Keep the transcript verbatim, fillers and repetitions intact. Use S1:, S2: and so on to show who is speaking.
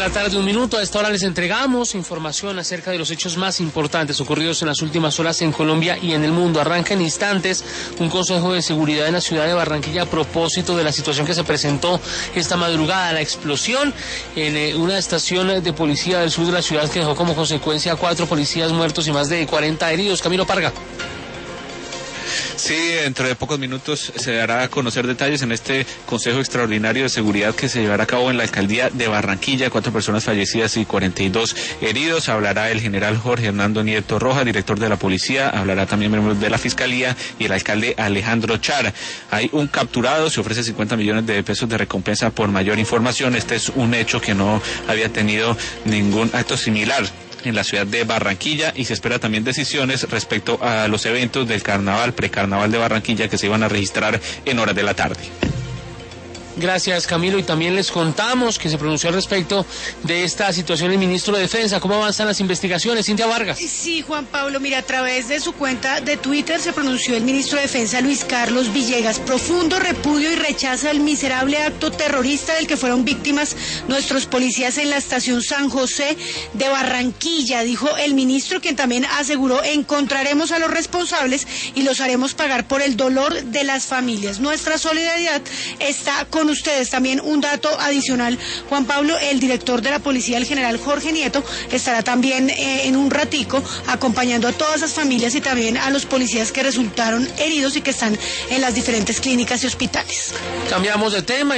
S1: la tarde, un minuto. A esta hora les entregamos información acerca de los hechos más importantes ocurridos en las últimas horas en Colombia y en el mundo. Arranca en instantes un consejo de seguridad en la ciudad de Barranquilla a propósito de la situación que se presentó esta madrugada, la explosión en eh, una estación de policía del sur de la ciudad que dejó como consecuencia a cuatro policías muertos y más de cuarenta heridos. Camilo Parga.
S2: Sí, dentro de pocos minutos se dará a conocer detalles en este Consejo Extraordinario de Seguridad que se llevará a cabo en la Alcaldía de Barranquilla. Cuatro personas fallecidas y cuarenta y dos heridos. Hablará el general Jorge Hernando Nieto Roja, director de la policía. Hablará también miembros de la Fiscalía y el alcalde Alejandro Char. Hay un capturado, se ofrece cincuenta millones de pesos de recompensa por mayor información. Este es un hecho que no había tenido ningún acto similar en la ciudad de Barranquilla, y se espera también decisiones respecto a los eventos del carnaval, precarnaval de Barranquilla, que se iban a registrar en horas de la tarde.
S1: Gracias, Camilo, y también les contamos que se pronunció al respecto de esta situación el ministro de Defensa. ¿Cómo avanzan las investigaciones? Cintia Vargas.
S3: Sí, Juan Pablo, mira, a través de su cuenta de Twitter se pronunció el ministro de Defensa, Luis Carlos Villegas. Profundo repudio y rechazo al miserable acto terrorista del que fueron víctimas nuestros policías en la estación San José de Barranquilla, dijo el ministro, quien también aseguró: encontraremos a los responsables y los haremos pagar por el dolor de las familias. Nuestra solidaridad está con ustedes. También un dato adicional, Juan Pablo, el director de la policía, el general Jorge Nieto, estará también eh, en un ratico acompañando a todas esas familias y también a los policías que resultaron heridos y que están en las diferentes clínicas y hospitales.
S1: Cambiamos de tema.